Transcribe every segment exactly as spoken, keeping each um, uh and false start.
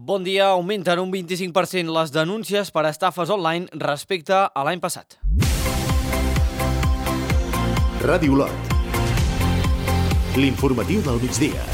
Bon dia. Augmenten un vint-i-cinc per cent les denúncies per estafes online respecte a l'any passat. Ràdio Lot. L'informatiu del migdia.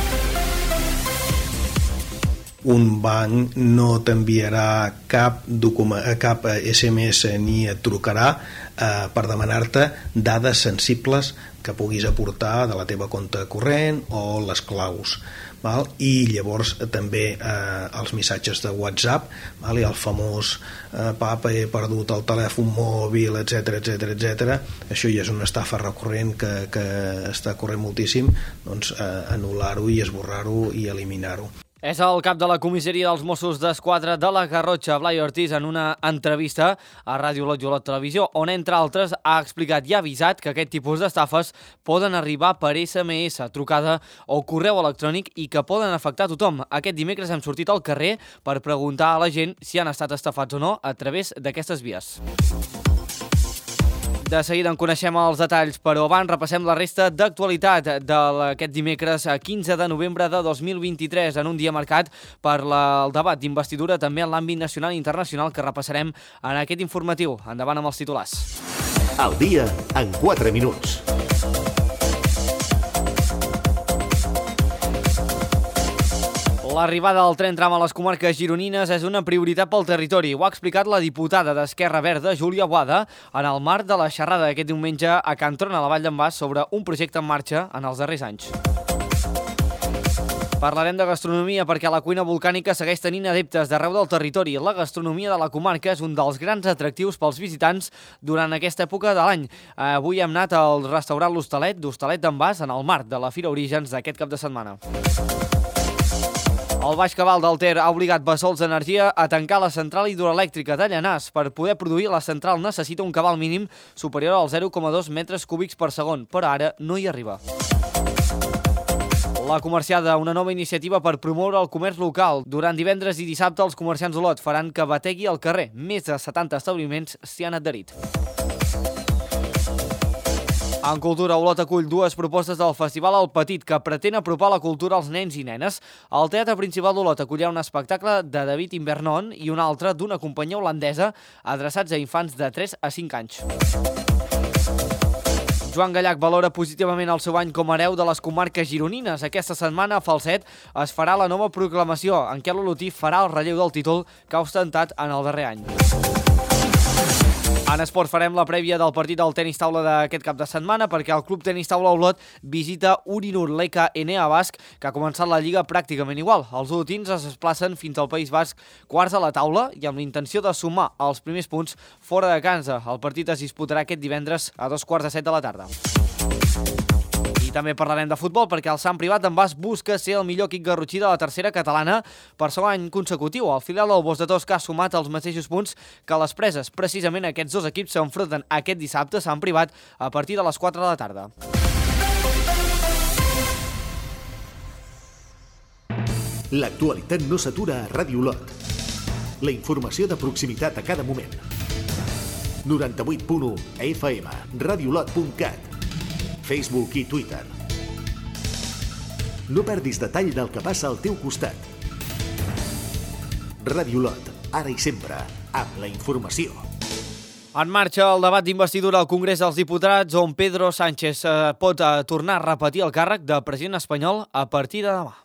Un banc no t'enviarà cap, document, cap S M S ni et trucarà eh, per demanar-te dades sensibles que puguis aportar de la teva compte corrent o les claus. Val? I llavors eh, també eh, els missatges de WhatsApp, val? I el famós eh, papa, he perdut el telèfon mòbil, etc etc etc. Això ja és una estafa recurrent que, que està corrent moltíssim. Doncs eh, anul·lar-ho i esborrar-ho i eliminar-ho. És el cap de la comissaria dels Mossos d'Esquadra de la Garrotxa, Blai Ortiz, en una entrevista a Ràdio Lot i Olot Televisió, on, entre altres, ha explicat i ha avisat que aquest tipus d'estafes poden arribar per S M S, trucada o correu electrònic i que poden afectar a tothom. Aquest dimecres hem sortit al carrer per preguntar a la gent si han estat estafats o no a través d'aquestes vies. De seguida en coneixem els detalls, però abans repassem la resta d'actualitat d'aquest dimecres quinze de novembre de dos mil vint-i-tres, en un dia marcat per la, el debat d'investidura també en l'àmbit nacional i internacional que repassarem en aquest informatiu. Endavant amb els titulars. Al dia en quatre minuts. L'arribada del tren tram a les comarques gironines és una prioritat pel territori. Ho ha explicat la diputada d'Esquerra Verda, Júlia Boada, en el marc de la xerrada d'aquest diumenge a Can Tron, a la Vall d'en Bas, sobre un projecte en marxa en els darrers anys. Parlarem de gastronomia perquè la cuina volcànica segueix tenint adeptes d'arreu del territori. La gastronomia de la comarca és un dels grans atractius pels visitants durant aquesta època de l'any. Avui hem anat al restaurant L'Hostalet, d'Hostalet d'en Bas, en el marc de la Fira Orígens d'aquest cap de setmana. El Baix Cabal del Ter ha obligat Bessols Energia a tancar la central hidroelèctrica de Llanars. Per poder produir, la central necessita un cabal mínim superior als zero coma dos metres cúbics per segon, però ara no hi arriba. La Comerciada, una nova iniciativa per promoure el comerç local. Durant divendres i dissabte, els comerciants d'Olot faran que bategui al carrer. Més de setanta establiments s'hi han adherit. En cultura, Olot acull dues propostes del Festival El Petit, que pretén apropar la cultura als nens i nenes. El Teatre Principal d'Olot acollirà un espectacle de David Invernon i un altre d'una companyia holandesa adreçats a infants de tres a cinc anys. Joan Gallac valora positivament el seu any com a hereu de les comarques gironines. Aquesta setmana a Falset es farà la nova proclamació, en què l'Olotí farà el relleu del títol que ha ostentat en el darrer any. En esport farem la prèvia del partit del tenis taula d'aquest cap de setmana perquè el Club Tenis Taula Olot visita Urinur l'E K N A Basc, que ha començat la lliga pràcticament igual. Els olotins es desplacen fins al País Basc quarts a la taula i amb la intenció de sumar els primers punts fora de casa. El partit es disputarà aquest divendres a dos quarts de set de la tarda. I també parlarem de futbol perquè el Sant Privat d'en Bas busca ser el millor equip garrotxí de la tercera catalana per segon any consecutiu. El filial del Bos de Tosca ha sumat els mateixos punts que les Preses. Precisament aquests dos equips s'enfronten aquest dissabte a Sant Privat a partir de les quatre de la tarda. L'actualitat no s'atura a Ràdio Lot. La informació de proximitat a cada moment. noranta-vuit punt u F M, radiolot punt cat. Facebook i Twitter. No perdis detall del que passa al teu costat. Ràdio Lot, ara i sempre, amb la informació. En marxa el debat d'investidura al Congrés dels Diputats, on Pedro Sánchez eh, pot eh, tornar a repetir el càrrec de president espanyol a partir de demà.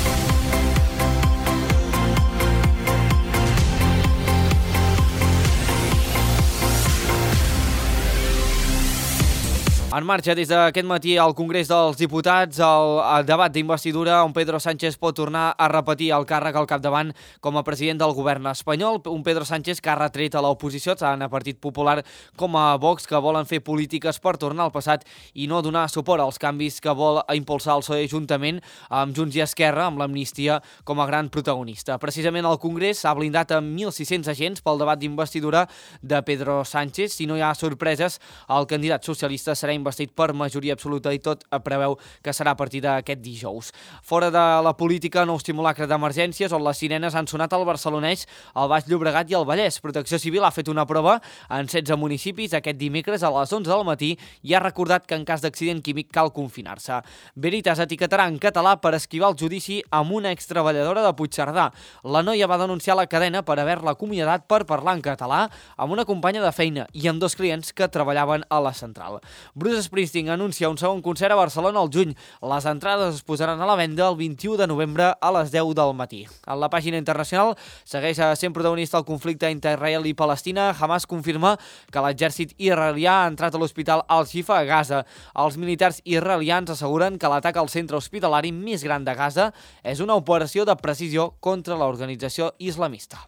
En marxa des d'aquest matí al Congrés dels Diputats el, el debat d'investidura on Pedro Sánchez pot tornar a repetir el càrrec al capdavant com a president del govern espanyol. Un Pedro Sánchez que ha retret a l'oposició, tant a Partit Popular com a Vox, que volen fer polítiques per tornar al passat i no donar suport als canvis que vol impulsar el P S O E juntament amb Junts i Esquerra, amb l'amnistia com a gran protagonista. Precisament el Congrés s'ha blindat amb mil sis-cents agents pel debat d'investidura de Pedro Sánchez. Si no hi ha sorpreses, el candidat socialista serà investigat investit per majoria absoluta i tot preveu que serà a partir d'aquest dijous. Fora de la política, nou simulacre d'emergències on les sirenes han sonat al Barcelonès, al Baix Llobregat i al Vallès. Protecció Civil ha fet una prova en setze municipis aquest dimecres a les onze del matí i ha recordat que en cas d'accident químic cal confinar-se. Veritas etiquetarà en català per esquivar el judici amb una extreballadora de Puigcerdà. La noia va denunciar la cadena per haver-la acomiadat per parlar en català amb una companya de feina i amb dos clients que treballaven a la central. Bruce Springsteen anuncia un segon concert a Barcelona al juny. Les entrades es posaran a la venda el vint-i-u de novembre a les deu del matí. En la pàgina internacional segueix sent protagonista el conflicte entre Israel i Palestina. Hamas confirma que l'exèrcit israelià ha entrat a l'hospital Al-Shifa a Gaza. Els militars israelians asseguren que l'atac al centre hospitalari més gran de Gaza és una operació de precisió contra l'organització islamista.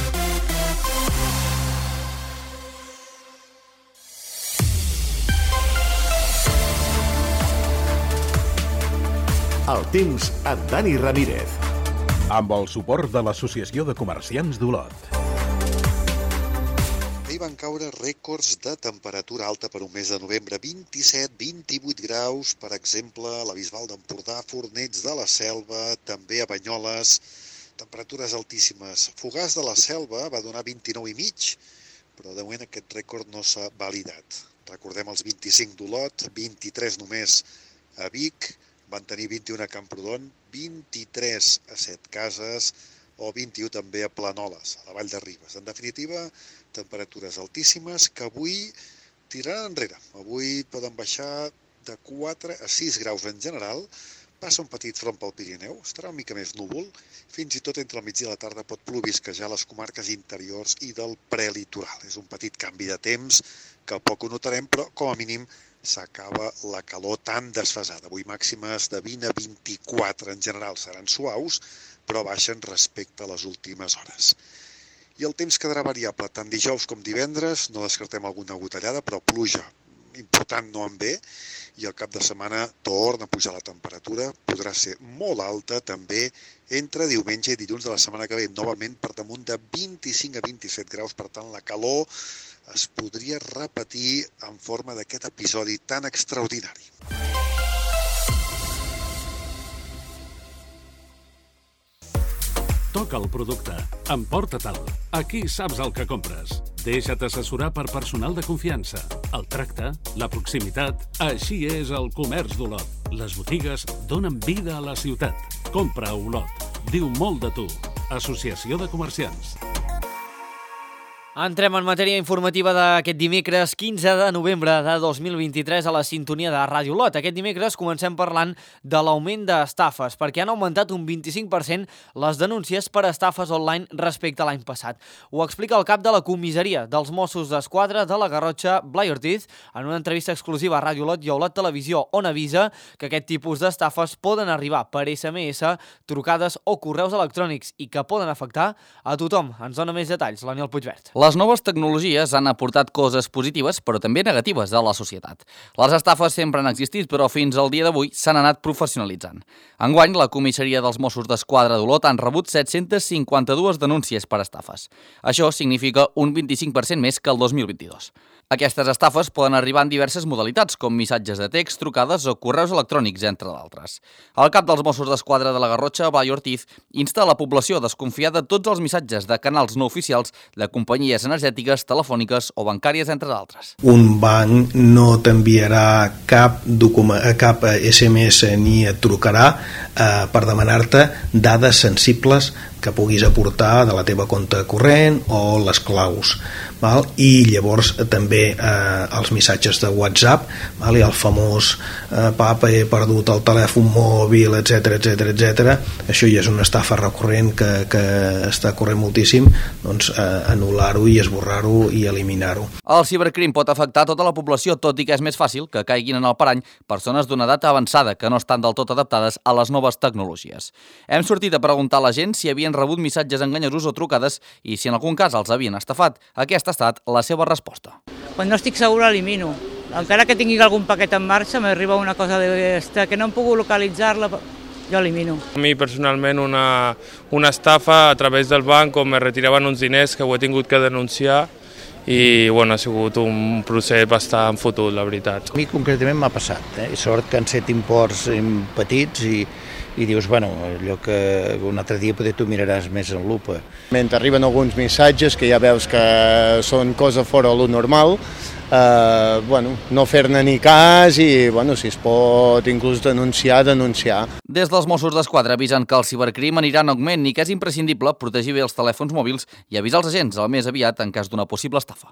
El temps amb Dani Ramírez. Amb el suport de l'Associació de Comerciants d'Olot. Ahir van caure rècords de temperatura alta per un mes de novembre, vint-i-set a vint-i-vuit graus, per exemple, a la Bisbal d'Empordà, Fornells de la Selva, també a Banyoles, temperatures altíssimes. Fogars de la Selva va donar vint-i-nou i mig, però de moment aquest rècord no s'ha validat. Recordem els vint-i-cinc d'Olot, vint-i-tres només a Vic, van tenir vint-i-u a Camprodon, vint-i-tres a Setcases o vint-i-u també a Planoles, a la Vall de Ribes. En definitiva, temperatures altíssimes que avui tiraran enrere. Avui poden baixar de quatre a sis graus en general, passa un petit front pel Pirineu, estarà una mica més núvol, fins i tot entre el migdia i la tarda pot plovisquejar les comarques interiors i del prelitoral. És un petit canvi de temps que poc ho notarem, però com a mínim s'acaba la calor tan desfasada. Avui màximes de vint a vint-i-quatre en general seran suaus, però baixen respecte a les últimes hores. I el temps quedarà variable tant dijous com divendres, no descartem alguna gotellada, però pluja important no en ve, i el cap de setmana torna a pujar la temperatura, podrà ser molt alta també entre diumenge i dilluns de la setmana que ve, novament per damunt de vint-i-cinc a vint-i-set graus, per tant la calor es podria repetir en forma d'aquest episodi tan extraordinari. Toca el producte. Emporta-te'l. Aquí saps el que compres. Deixa't assessorar per personal de confiança. El tracte, la proximitat... Així és el comerç d'Olot. Les botigues donen vida a la ciutat. Compra a Olot. Diu molt de tu. Associació de Comerciants. Entrem en matèria informativa d'aquest dimecres quinze de novembre de dos mil vint-i-tres a la sintonia de Ràdio Olot. Aquest dimecres comencem parlant de l'augment d'estafes, perquè han augmentat un vint-i-cinc per cent les denúncies per estafes online respecte a l'any passat. Ho explica el cap de la comissaria dels Mossos d'Esquadra de la Garrotxa, Blai Ortiz, en una entrevista exclusiva a Ràdio Olot i a Olot Televisió, on avisa que aquest tipus d'estafes poden arribar per esse eme esse, trucades o correus electrònics i que poden afectar a tothom. Ens dona més detalls l'Aniel Puigvert. Les noves tecnologies han aportat coses positives, però també negatives a la societat. Les estafes sempre han existit, però fins al dia d'avui s'han anat professionalitzant. Enguany, la comissaria dels Mossos d'Esquadra d'Olot han rebut set-centes cinquanta-dues denúncies per estafes. Això significa un vint-i-cinc per cent més que el dos mil vint-i-dos. Aquestes estafes poden arribar en diverses modalitats, com missatges de text, trucades o correus electrònics, entre d'altres. El cap dels Mossos d'Esquadra de la Garrotxa, Blai Ortiz, insta a la població a desconfiar de tots els missatges de canals no oficials de companyies energètiques, telefòniques o bancàries, entre d'altres. Un banc no t'enviarà cap, cap esse eme esse ni et trucarà eh, per demanar-te dades sensibles que puguis aportar de la teva compte corrent o les claus, val? I llavors també eh, els missatges de WhatsApp, val? I el famós eh, papa, he perdut el telèfon mòbil, etc etc etc. Això ja és una estafa recurrent que, que està corrent moltíssim, doncs eh, anul·lar-ho i esborrar-ho i eliminar-ho. El cibercrim pot afectar tota la població, tot i que és més fàcil que caiguin en el parany persones d'una edat avançada que no estan del tot adaptades a les noves tecnologies. Hem sortit a preguntar a la gent si havien rebut missatges enganyosos o trucades i si en algun cas els havien estafat. Aquesta ha estat la seva resposta. Quan no estic segura elimino. Encara que tingui algun paquet en marxa, m'arriba una cosa de que no hem pogut localitzar-la, jo elimino. A mi personalment una, una estafa a través del banc on me retiraven uns diners que ho he tingut que denunciar i bueno, ha sigut un procés bastant fotut, la veritat. A mi concretament m'ha passat, eh? Sort que han set imports petits i, i dius, bueno, allò que un altre dia poder tu miraràs més en lupa. T'arriben alguns missatges que ja veus que són coses fora de lo normal, Uh, bueno, no fer-ne ni cas i bueno, si es pot inclús denunciar, denunciar. Des dels Mossos d'Esquadra avisen que el cibercrim anirà en augment i que és imprescindible protegir bé els telèfons mòbils i avisar els agents el més aviat en cas d'una possible estafa.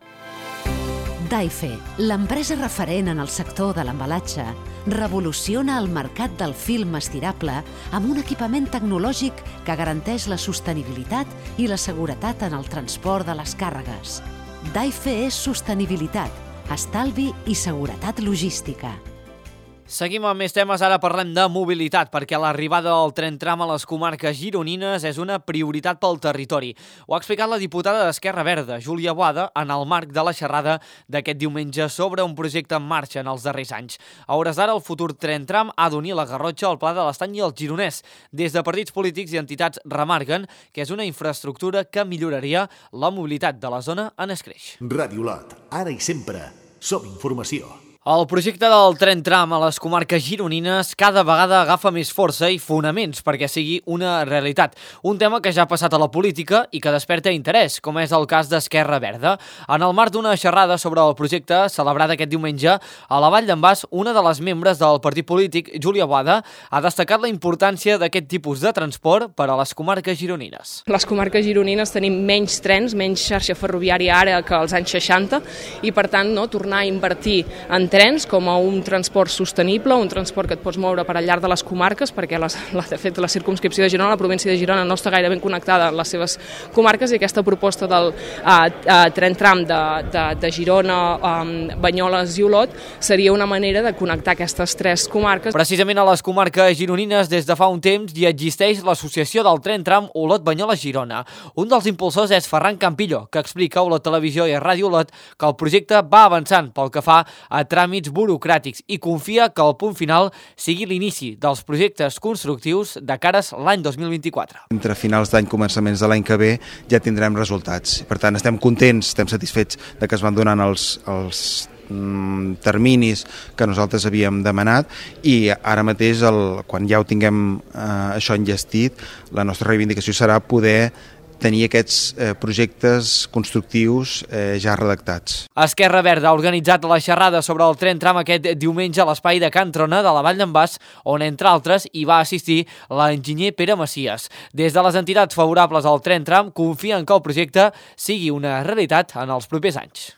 Daife, l'empresa referent en el sector de l'embalatge, revoluciona el mercat del film estirable amb un equipament tecnològic que garanteix la sostenibilitat i la seguretat en el transport de les càrregues. Daife és sostenibilitat, estalvi i seguretat logística. Seguim amb més temes, ara parlem de mobilitat, perquè l'arribada del tren tram a les comarques gironines és una prioritat pel territori. Ho ha explicat la diputada d'Esquerra Verda, Júlia Boada, en el marc de la xerrada d'aquest diumenge sobre un projecte en marxa en els darrers anys. A hores d'ara, el futur tren tram ha d'unir la Garrotxa, el Pla de l'Estany i el Gironès. Des de partits polítics i entitats remarquen que és una infraestructura que milloraria la mobilitat de la zona en escreix. Ràdio Lot, ara i sempre, som informació. El projecte del tren tram a les comarques gironines cada vegada agafa més força i fonaments perquè sigui una realitat. Un tema que ja ha passat a la política i que desperta interès, com és el cas d'Esquerra Verda. En el marc d'una xerrada sobre el projecte celebrada aquest diumenge a la Vall d'en Bas, una de les membres del partit polític, Júlia Boada, ha destacat la importància d'aquest tipus de transport per a les comarques gironines. Les comarques gironines tenim menys trens, menys xarxa ferroviària ara que als anys seixanta i per tant no, tornar a invertir en trens com a un transport sostenible, un transport que et pots moure per al llarg de les comarques, perquè les, la, de fet la circumscripció de Girona, la província de Girona, no està gaire ben connectada amb les seves comarques i aquesta proposta del uh, uh, tren tram de, de, de Girona, um, Banyoles i Olot seria una manera de connectar aquestes tres comarques. Precisament a les comarques gironines des de fa un temps hi existeix l'associació del tren tram Olot-Banyoles-Girona. Un dels impulsors és Ferran Campillo, que explica a Olot Televisió i a Ràdio Olot que el projecte va avançant pel que fa a tràmits burocràtics i confia que el punt final sigui l'inici dels projectes constructius de cares l'any dos mil vint-i-quatre. Entre finals d'any, començaments de l'any que ve, ja tindrem resultats. Per tant, estem contents, estem satisfets de que es van donant els, els mm, terminis que nosaltres havíem demanat i ara mateix, el, quan ja ho tinguem eh, això enllestit, la nostra reivindicació serà poder tenir aquests eh, projectes constructius eh, ja redactats. Esquerra Verda ha organitzat la xerrada sobre el tren tram aquest diumenge a l'espai de Can Trona de la Vall d'en Bas, on, entre altres, hi va assistir l'enginyer Pere Macias. Des de les entitats favorables al tren tram confien que el projecte sigui una realitat en els propers anys.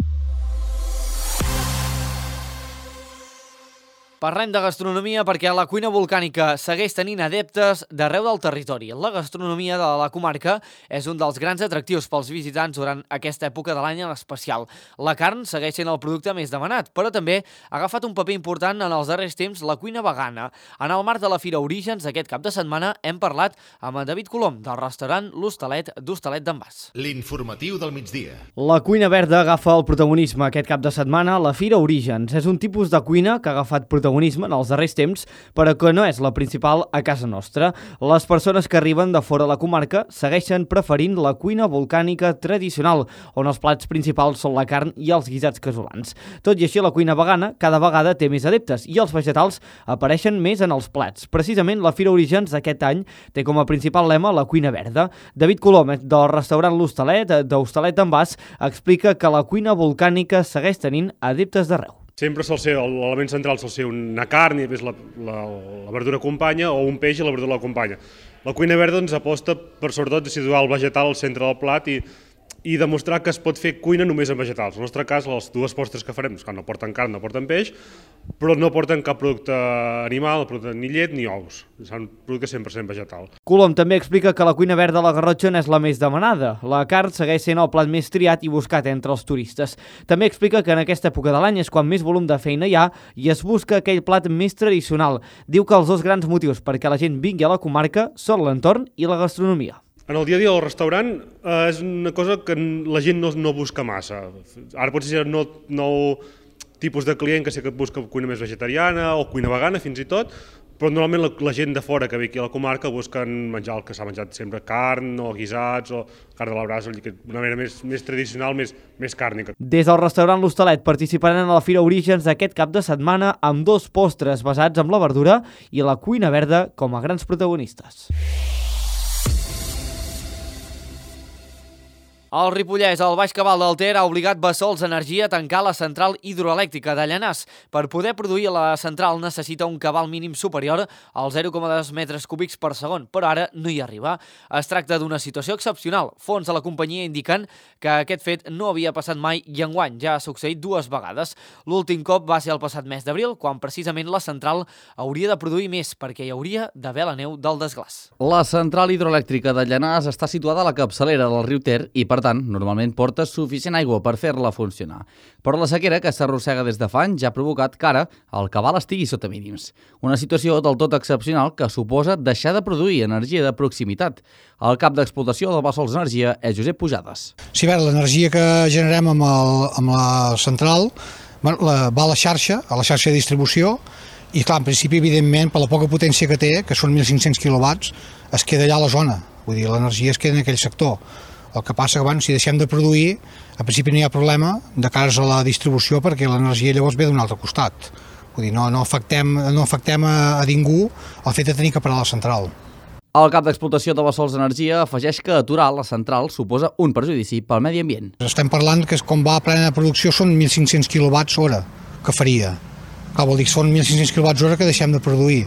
Parlem de gastronomia perquè la cuina volcànica segueix tenint adeptes d'arreu del territori. La gastronomia de la comarca és un dels grans atractius pels visitants durant aquesta època de l'any en especial. La carn segueix sent el producte més demanat, però també ha agafat un paper important en els darrers temps la cuina vegana. En el marc de la Fira Orígens d'aquest cap de setmana hem parlat amb en David Colom del restaurant L'Hostalet d'Hostalet d'en Bas. L'informatiu del migdia. La cuina verda agafa el protagonisme aquest cap de setmana a la Fira Orígens. És un tipus de cuina que ha agafat protagonisme en els darrers temps, però que no és la principal a casa nostra. Les persones que arriben de fora de la comarca segueixen preferint la cuina volcànica tradicional, on els plats principals són la carn i els guisats casolans. Tot i així, la cuina vegana cada vegada té més adeptes i els vegetals apareixen més en els plats. Precisament, la Fira Orígens aquest any té com a principal lema la cuina verda. David Colom, del restaurant L'Hostalet d'Hostalet d'en Bas, explica que la cuina volcànica segueix tenint adeptes d'arreu. Sempre sol ser, l'element central sol ser una carn i després la, la, la verdura acompanya, o un peix i la verdura l'acompanya. La cuina verda ens aposta per sobretot de situar el vegetal al centre del plat i, i demostrar que es pot fer cuina només amb vegetals. En el nostre cas, les dues postres que farem, que no porten carn, no porten peix, però no porten cap producte animal, no porten ni llet ni ous. Són productes cent per cent vegetal. Colom també explica que la cuina verda a la Garrotxa no és la més demanada. La carn segueix sent el plat més triat i buscat entre els turistes. També explica que en aquesta època de l'any és quan més volum de feina hi ha i es busca aquell plat més tradicional. Diu que els dos grans motius perquè la gent vingui a la comarca són l'entorn i la gastronomia. En el dia a dia del restaurant eh, és una cosa que la gent no, no busca massa. Ara pot ser nou, nou tipus de client que sé que busca cuina més vegetariana o cuina vegana fins i tot, però normalment la, la gent de fora que ve aquí a la comarca busquen menjar el que s'ha menjat sempre, carn o guisats o carn de la brasa, una manera més, més tradicional, més, més càrnica. Des del restaurant L'Hostalet participaran a la Fira Orígens aquest cap de setmana amb dos postres basats en la verdura i la cuina verda com a grans protagonistes. El Ripollès, el Baix Cabal del Ter, ha obligat Bassols Energia a tancar la central hidroelèctrica de Llanars. Per poder produir la central necessita un cabal mínim superior als zero coma dos metres cúbics per segon, però ara no hi arriba. Es tracta d'una situació excepcional. Fons de la companyia indiquen que aquest fet no havia passat mai i enguany ja ha succeït dues vegades. L'últim cop va ser el passat mes d'abril, quan precisament la central hauria de produir més, perquè hi hauria d'haver la neu del desglàs. La central hidroelèctrica de Llanars està situada a la capçalera del riu Ter i, per Per tant, normalment porta suficient aigua per fer-la funcionar. Però la sequera, que s'arrossega des de fa anys, ja ha provocat que ara el cabal estigui sota mínims. Una situació del tot excepcional que suposa deixar de produir energia de proximitat. El cap d'explotació del Bassols Energia és Josep Pujades. Sí, a veure, l'energia que generem amb, el, amb la central bueno, la, va a la xarxa, a la xarxa de distribució, i clar, en principi, evidentment, per la poca potència que té, que són mil cinc-cents quilowatts, es queda allà a la zona. Vull dir, l'energia es queda en aquell sector. El que passa que, bueno, si deixem de produir, en principi no hi ha problema de cares a la distribució perquè l'energia llavors ve d'un altre costat. Vull dir, no, no afectem, no afectem a, a ningú el fet de tenir que parar la central. El cap d'explotació de Bassols Energia afegeix que aturar la central suposa un perjudici pel medi ambient. Estem parlant que com va a plena producció són mil cinc-cents quilowatts hora que faria. Clar, vol dir que són mil cinc-cents quilowatts hora que deixem de produir.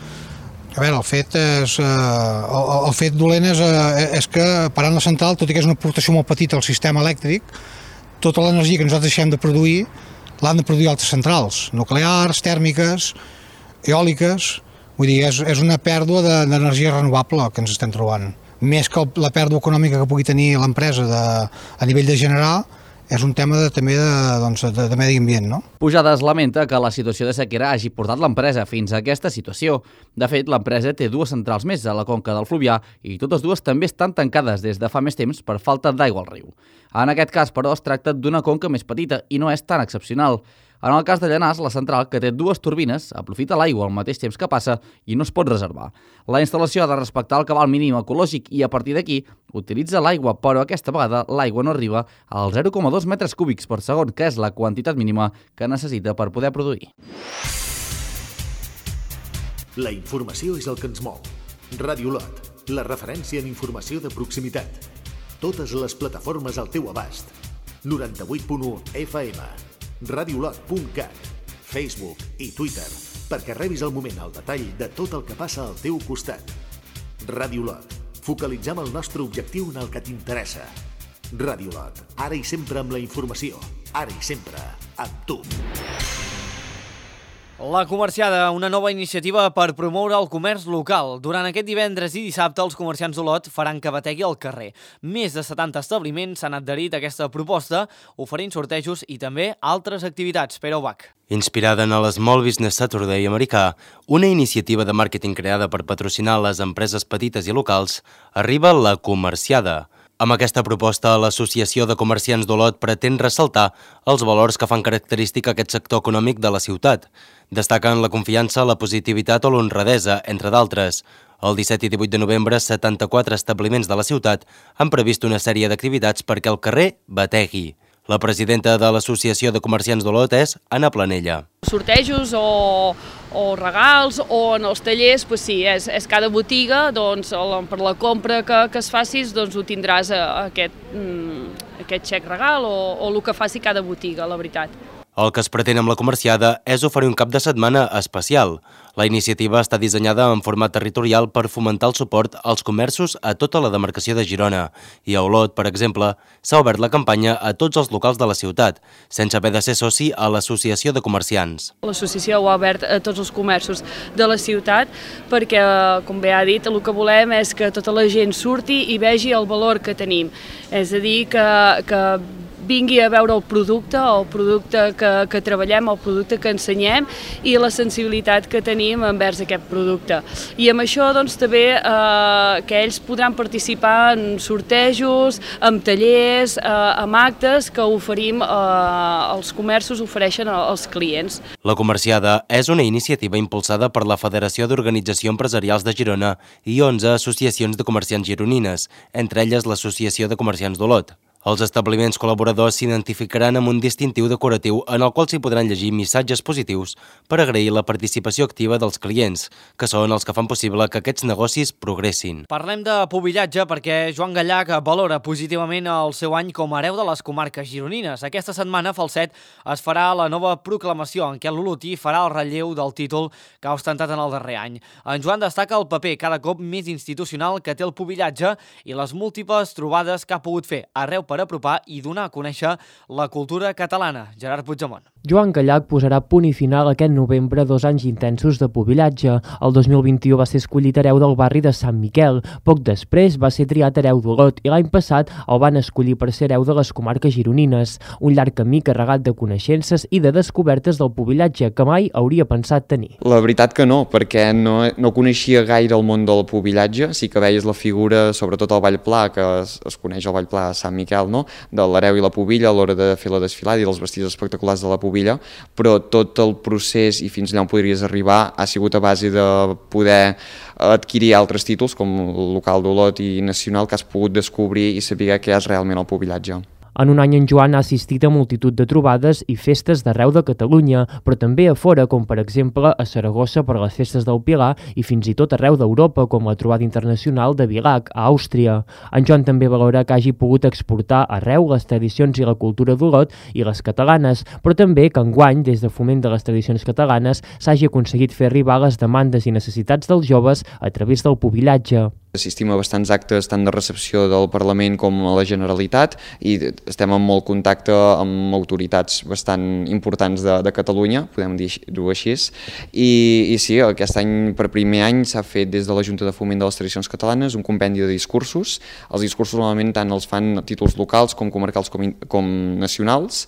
A veure, el fet, és, eh, el, el fet dolent és, eh, és que parant la central, tot i que és una aportació molt petita al sistema elèctric, tota l'energia que nosaltres deixem de produir l'han de produir altres centrals, nuclears, tèrmiques, eòliques. Vull dir, és, és una pèrdua d'energia renovable que ens estem trobant. Més que la pèrdua econòmica que pugui tenir l'empresa a nivell de generar, és un tema de, també de, doncs, de, de medi ambient, no? Pujades lamenta que la situació de sequera hagi portat l'empresa fins a aquesta situació. De fet, l'empresa té dues centrals més a la conca del Fluvià i totes dues també estan tancades des de fa més temps per falta d'aigua al riu. En aquest cas, però, es tracta d'una conca més petita i no és tan excepcional. En el cas de Llanars, la central, que té dues turbines, aprofita l'aigua al mateix temps que passa i no es pot reservar. La instal·lació ha de respectar el cabal mínim ecològic i a partir d'aquí utilitza l'aigua, però aquesta vegada l'aigua no arriba als zero coma dos metres cúbics per segon, que és la quantitat mínima que necessita per poder produir. La informació és el que ens mou. Ràdio Lot, la referència en informació de proximitat. Totes les plataformes al teu abast. noranta-vuit punt u F M. radiolot punt cat, Facebook i Twitter, perquè rebis al moment el detall de tot el que passa al teu costat. Radiolot, focalitzem el nostre objectiu en el que t'interessa. Radiolot, ara i sempre amb la informació, ara i sempre amb tu. La Comerciada, una nova iniciativa per promoure el comerç local. Durant aquest divendres i dissabte, els comerciants d'Olot faran que bategui al carrer. Més de setanta establiments s'han adherit a aquesta proposta, oferint sortejos i també altres activitats. Pere Ubach. Inspirada en el Small Business Saturday americà, una iniciativa de màrqueting creada per patrocinar les empreses petites i locals, arriba la Comerciada. Amb aquesta proposta, l'Associació de Comerciants d'Olot pretén ressaltar els valors que fan característic aquest sector econòmic de la ciutat. Destaquen la confiança, la positivitat o l'honradesa, entre d'altres. El disset i divuit de novembre, setanta-quatre establiments de la ciutat han previst una sèrie d'activitats perquè el carrer bategui. La presidenta de l'Associació de Comerciants d'Olot és Anna Planella. Sortejos o, o regals o en els tallers, pues sí, és, és cada botiga, doncs, per la compra que, que es facis, doncs ho tindràs aquest, aquest xec regal o, o el que faci cada botiga, la veritat. El que es pretén amb la Comerciada és oferir un cap de setmana especial. La iniciativa està dissenyada en format territorial per fomentar el suport als comerços a tota la demarcació de Girona. I a Olot, per exemple, s'ha obert la campanya a tots els locals de la ciutat, sense haver de ser soci a l'Associació de Comerciants. L'associació ho ha obert a tots els comerços de la ciutat perquè, com bé ha dit, el que volem és que tota la gent surti i vegi el valor que tenim. És a dir, que, que vingui a veure el producte, el producte que, que treballem, el producte que ensenyem i la sensibilitat que tenim envers aquest producte. I amb això doncs, també eh, que ells podran participar en sortejos, en tallers, eh, en actes que oferim, eh, els comerços ofereixen als clients. La Comerciada és una iniciativa impulsada per la Federació d'Organització Empresarials de Girona i onze associacions de comerciants gironines, entre elles l'Associació de Comerciants d'Olot. Els establiments col·laboradors s'identificaran amb un distintiu decoratiu en el qual s'hi podran llegir missatges positius per agrair la participació activa dels clients, que són els que fan possible que aquests negocis progressin. Parlem de pubillatge perquè Joan Gallach valora positivament el seu any com a hereu de les comarques gironines. Aquesta setmana, Falset, es farà la nova proclamació en què l'Olotí farà el relleu del títol que ha ostentat en el darrer any. En Joan destaca el paper cada cop més institucional que té el pubillatge i les múltiples trobades que ha pogut fer arreu per apropar i donar a conèixer la cultura catalana. Gerard Puigdemont. Joan Gallach posarà punt i final aquest novembre dos anys intensos de pubillatge. El dos mil vint-i-u va ser escollit hereu del barri de Sant Miquel. Poc després va ser triat hereu d'Olot i l'any passat el van escollir per ser hereu de les comarques gironines. Un llarg camí carregat de coneixences i de descobertes del pubillatge que mai hauria pensat tenir. La veritat que no, perquè no, no coneixia gaire el món del pubillatge. Sí que veies la figura, sobretot al Ball Pla, que es, es coneix al Ball Pla de Sant Miquel, no? De l'hereu i la pubilla a l'hora de fer la desfilada i dels vestits espectaculars de la pubilla, però tot el procés i fins allà on podries arribar ha sigut a base de poder adquirir altres títols com el local d'Olot i nacional que has pogut descobrir i saber què és realment el pubillatge. En un any en Joan ha assistit a multitud de trobades i festes d'arreu de Catalunya, però també a fora, com per exemple a Saragossa per les festes del Pilar i fins i tot arreu d'Europa, com la trobada internacional de Villach, a Àustria. En Joan també valora que hagi pogut exportar arreu les tradicions i la cultura d'Olot i les catalanes, però també que enguany, des de Foment de les Tradicions Catalanes, s'hagi aconseguit fer arribar les demandes i necessitats dels joves a través del pubillatge. Assistim a bastants actes tant de recepció del Parlament com a la Generalitat i estem en molt contacte amb autoritats bastant importants de, de Catalunya, podem dir-ho així. I, I sí, aquest any, per primer any, s'ha fet des de la Junta de Foment de les Tradicions Catalanes un compendi de discursos. Els discursos normalment tant els fan títols locals com comarcals com, com nacionals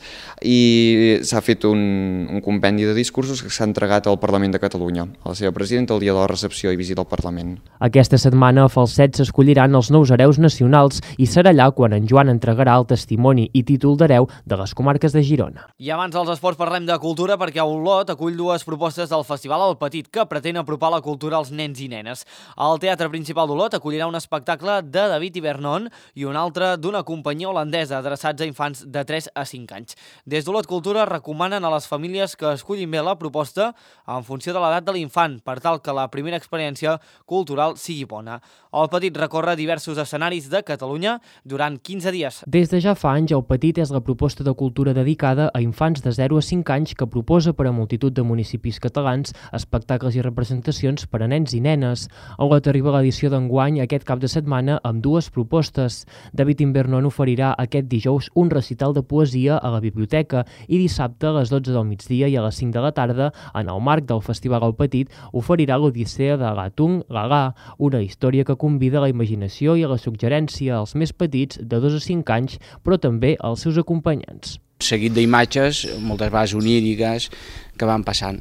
i s'ha fet un, un compendi de discursos que s'ha entregat al Parlament de Catalunya, a la seva presidenta, el dia de la recepció i visita al Parlament. Aquesta setmana Falset s'escolliran els nous hereus nacionals i serà allà quan en Joan entregarà el testimoni i títol d'hereu de les comarques de Girona. I abans dels esports parlem de cultura perquè Olot acull dues propostes del Festival El Petit que pretén apropar la cultura als nens i nenes. El Teatre Principal d'Olot acollirà un espectacle de David Ivernon i un altre d'una companyia holandesa adreçats a infants de tres a cinc anys. Des d'Olot Cultura recomanen a les famílies que escollin bé la proposta en funció de l'edat de l'infant per tal que la primera experiència cultural sigui bona. El Petit recorre diversos escenaris de Catalunya durant quinze dies. Des de ja fa anys, El Petit és la proposta de cultura dedicada a infants de zero a cinc anys que proposa per a multitud de municipis catalans espectacles i representacions per a nens i nenes. Olot arriba a l'edició d'enguany aquest cap de setmana amb dues propostes. David Ivernon oferirà aquest dijous un recital de poesia a la biblioteca i dissabte a les dotze del migdia i a les cinc de la tarda, en el marc del Festival El Petit, oferirà l'Odissea de Gatung Lagà, una història que convida a la imaginació i a la suggerència als més petits de dos a cinc anys, però també als seus acompanyants. Seguit d'imatges, moltes vegades oníriques, que van passant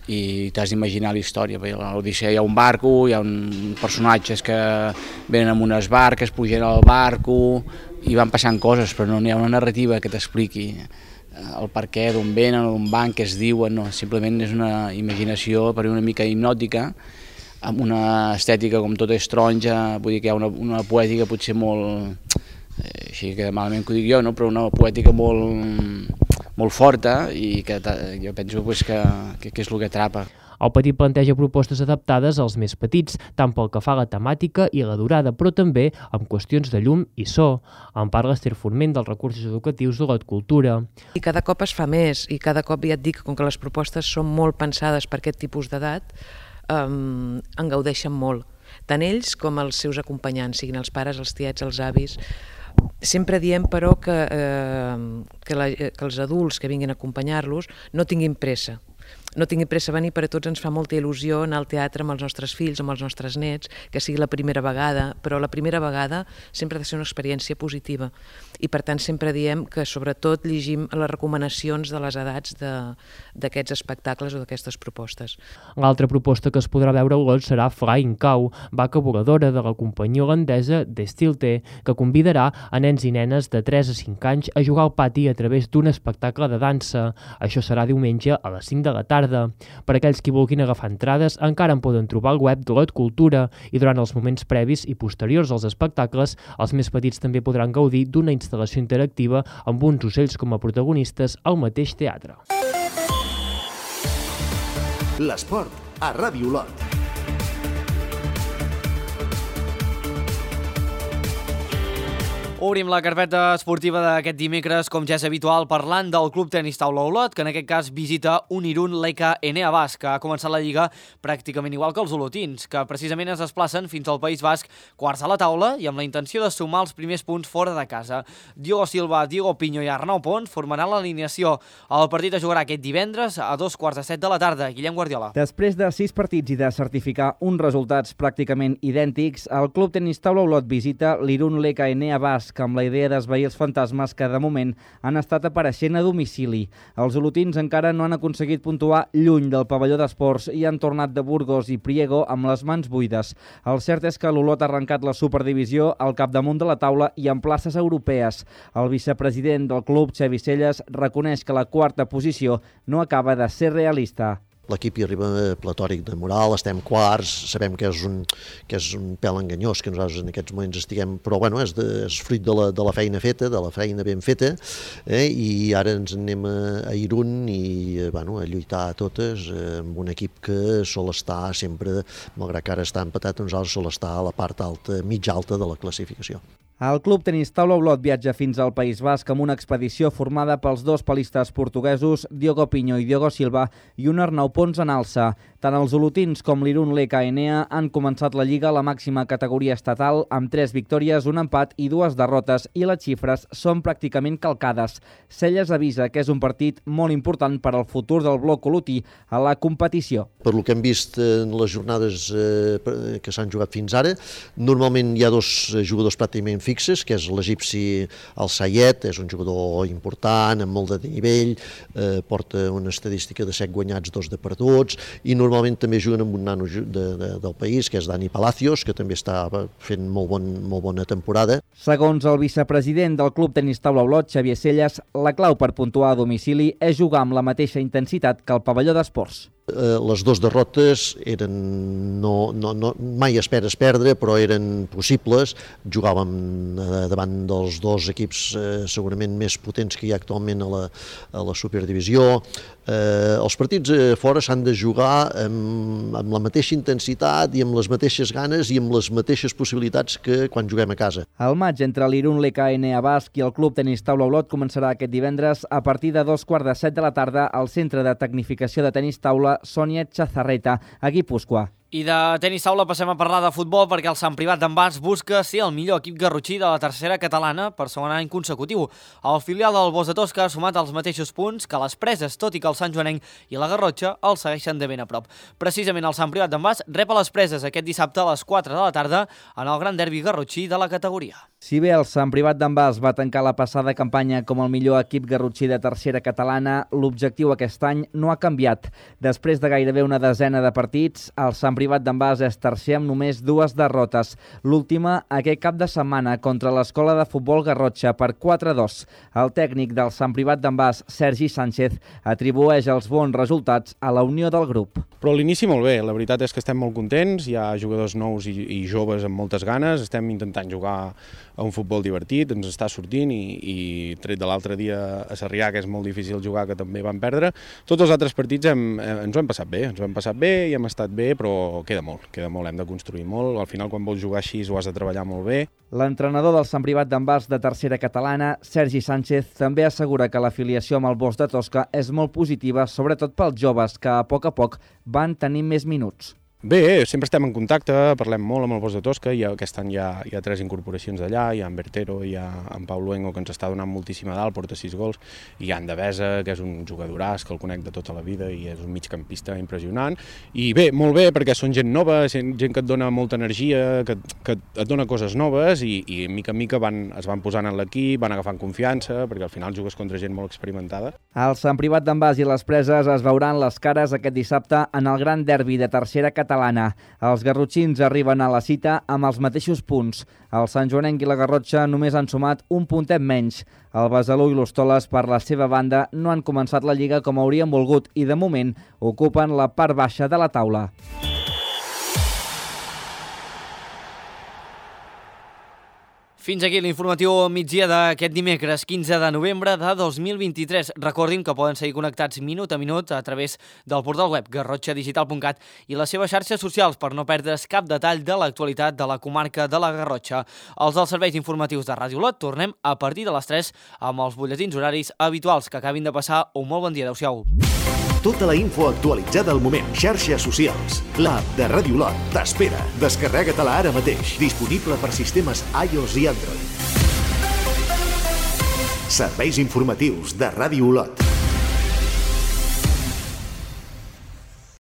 i t'has d'imaginar la història. A l'Odissea hi ha un barco, hi ha un personatges que venen amb unes barques, pugen al barco i van passant coses, però no hi ha una narrativa que t'expliqui el per què, d'on venen, d'on van, què es diuen, no, simplement és una imaginació per una mica hipnòtica, amb una estètica com tot és taronja, vull dir que hi ha una, una poètica potser molt, eh, així que malament que ho dic jo, no? Però una poètica molt, molt forta i que jo penso pues, que, que, que és el que atrapa. El Petit planteja propostes adaptades als més petits, tant pel que fa a la temàtica i la durada, però també amb qüestions de llum i so. En parla Esther Forment dels recursos educatius d'Olot Cultura. I cada cop es fa més, i cada cop ja et dic, com que les propostes són molt pensades per aquest tipus d'edat, um, en gaudeixen molt. Tant ells com els seus acompanyants, siguin els pares, els tiets, els avis. Sempre diem, però, que, eh, que, la, que els adults que vinguin a acompanyar-los no tinguin pressa. no tingui pressa a venir, per a tots ens fa molta il·lusió anar al teatre amb els nostres fills, amb els nostres nets, que sigui la primera vegada, però la primera vegada sempre ha de ser una experiència positiva. I per tant sempre diem que sobretot llegim les recomanacions de les edats d'aquests espectacles o d'aquestes propostes. L'altra proposta que es podrà veure a Olot serà Flying Cow, vaca voladora de la companyia holandesa De Stilte, que convidarà a nens i nenes de tres a cinc anys a jugar al pati a través d'un espectacle de dansa. Això serà diumenge a les cinc de la tarda. Per aquells que vulguin agafar entrades, encara en poden trobar al web d'Olot Cultura i durant els moments previs i posteriors als espectacles, els més petits també podran gaudir d'una instal·lació interactiva amb uns ocells com a protagonistes al mateix teatre. L'esport a Ràdio Olot. Obrim la carpeta esportiva d'aquest dimecres, com ja és habitual, parlant del Club Tenis Taula Olot, que en aquest cas visita un Irún Leka Enea Basc, que ha començat la lliga pràcticament igual que els olotins, que precisament es desplacen fins al País Basc quarts a la taula i amb la intenció de sumar els primers punts fora de casa. Diogo Silva, Diego Piño i Arnau Pons formaran l'alineació. El partit es jugarà aquest divendres a dos quarts de set de la tarda. Guillem Guardiola. Després de sis partits i de certificar uns resultats pràcticament idèntics, el Club Tenis Taula Olot visita l'Irún Leka Enea Basc, amb la idea d'esvair els fantasmes que de moment han estat apareixent a domicili. Els olotins encara no han aconseguit puntuar lluny del pavelló d'esports i han tornat de Burgos i Priego amb les mans buides. El cert és que l'Olot ha arrencat la superdivisió al capdamunt de la taula i en places europees. El vicepresident del club, Xavi Celles, reconeix que la quarta posició no acaba de ser realista. L'equip hi arriba platòric de moral, estem quarts, sabem que és un, que és un pèl enganyós que nosaltres en aquests moments estiguem, però bueno, és, de, és fruit de la, de la feina feta, de la feina ben feta, eh, i ara ens anem a, a Irún i eh, bueno, a lluitar a totes eh, amb un equip que sol estar sempre, malgrat que ara està empatat, nosaltres sol estar a la part alta, mitja alta de la classificació. El Club Tenis Taula Olot viatja fins al País Basc amb una expedició formada pels dos palistes portuguesos, Diogo Piño i Diogo Silva, i un Arnau Pons en alça. Tant els olotins com l'Irún Leka Enea han començat la Lliga a la màxima categoria estatal amb tres victòries, un empat i dues derrotes, i les xifres són pràcticament calcades. Celles avisa que és un partit molt important per al futur del bloc olotí a la competició. Per lo que hem vist en les jornades eh, que s'han jugat fins ara, normalment hi ha dos jugadors pràcticament fixes, que és l'egipci Al Sayed, és un jugador important, amb molt de nivell, eh, porta una estadística de set guanyats, dos de perduts, i normalment també juguen amb un nano de, de, del país, que és Dani Palacios, que també està fent molt, bon, molt bona temporada. Segons el vicepresident del Club Tenis Taula Olot, Xavier Celles, la clau per puntuar a domicili és jugar amb la mateixa intensitat que el pavelló d'esports. Eh, les dues derrotes eren, no, no, no, mai esperes perdre, però eren possibles. Jugàvem eh, davant dels dos equips eh, segurament més potents que hi ha actualment a la, a la superdivisió. Eh, els partits eh, fora s'han de jugar amb, amb la mateixa intensitat i amb les mateixes ganes i amb les mateixes possibilitats que quan juguem a casa. El maig entre l'Irún Leka Enea Basc i el Club Tenis Taula Olot començarà aquest divendres a partir de dos quarts de set de la tarda al Centre de Tecnificació de Tenis Taula Sònia Chazarreta, a Guipúscoa. I de tenis taula passem a parlar de futbol perquè el Sant Privat d'en Bas busca ser el millor equip garrotxí de la tercera catalana per segon any consecutiu. El filial del Bos de Tosca ha sumat els mateixos punts que les Preses, tot i que el Sant Joanenc i la Garrotxa el segueixen de ben a prop. Precisament el Sant Privat d'en Bas rep a les Preses aquest dissabte a les quatre de la tarda en el gran derbi garrotxí de la categoria. Si bé el Sant Privat d'en Bas va tancar la passada campanya com el millor equip garrotxí de tercera catalana, l'objectiu aquest any no ha canviat. Després de gairebé una desena de partits, el Sant Privat d'en Bas és tercer amb només dues derrotes. L'última aquest cap de setmana contra l'Escola de Futbol Garrotxa per quatre a dos. El tècnic del Sant Privat d'en Bas, Sergi Sánchez, atribueix els bons resultats a la unió del grup. Però a l'inici molt bé, la veritat és que estem molt contents, hi ha jugadors nous i, i joves amb moltes ganes, estem intentant jugar a un futbol divertit, ens està sortint i, i tret de l'altre dia a Sarrià, que és molt difícil jugar, que també vam perdre. Tots els altres partits hem, ens ho hem passat bé, ens ho hem passat bé i hem estat bé, però queda molt, queda molt, hem de construir molt. Al final, quan vols jugar així, ho has de treballar molt bé. L'entrenador del Sant Privat d'en Bas de tercera catalana, Sergi Sánchez, també assegura que l'afiliació amb el Bos de Tosca és molt positiva, sobretot pels joves, que a poc a poc van tenir més minuts. Bé, sempre estem en contacte, parlem molt amb el Bosc de Tosca, i aquest any hi ha, hi ha tres incorporacions d'allà, hi ha en Bertero, hi ha en Pau Luengo, que ens està donant moltíssima dalt, porta sis gols, i hi ha en Devesa, que és un jugadoràs, que el conec de tota la vida, i és un migcampista impressionant. I bé, molt bé, perquè són gent nova, gent que et dona molta energia, que, que et dona coses noves, i, i mica en mica van, es van posant en l'equip, van agafant confiança, perquè al final jugues contra gent molt experimentada. El Sant Privat d'en Bas i les Preses es veuran les cares aquest dissabte en el gran derbi de tercera catalana. Els garrotxins arriben a la cita amb els mateixos punts. El Sant Joanenc i la Garrotxa només han sumat un puntet menys. El Besalú i l'Hostoles, per la seva banda, no han començat la Lliga com haurien volgut i, de moment, ocupen la part baixa de la taula. Fins aquí l'informatiu migdia d'aquest dimecres quinze de novembre de dos mil vint-i-tres. Recordin que poden seguir connectats minut a minut a través del portal web garrotxa digital punt cat i les seves xarxes socials per no perdre's cap detall de l'actualitat de la comarca de la Garrotxa. Els dels serveis informatius de Ràdio Olot tornem a partir de les tres amb els butlletins horaris habituals. Que acabin de passar un molt bon dia. Adéu-siau. Tota la info actualitzada al moment. Xarxes socials. L'app de Ràdio Olot t'espera. Descarrega-te-la ara mateix. Disponible per sistemes iOS i Android. Serveis informatius de Ràdio Olot.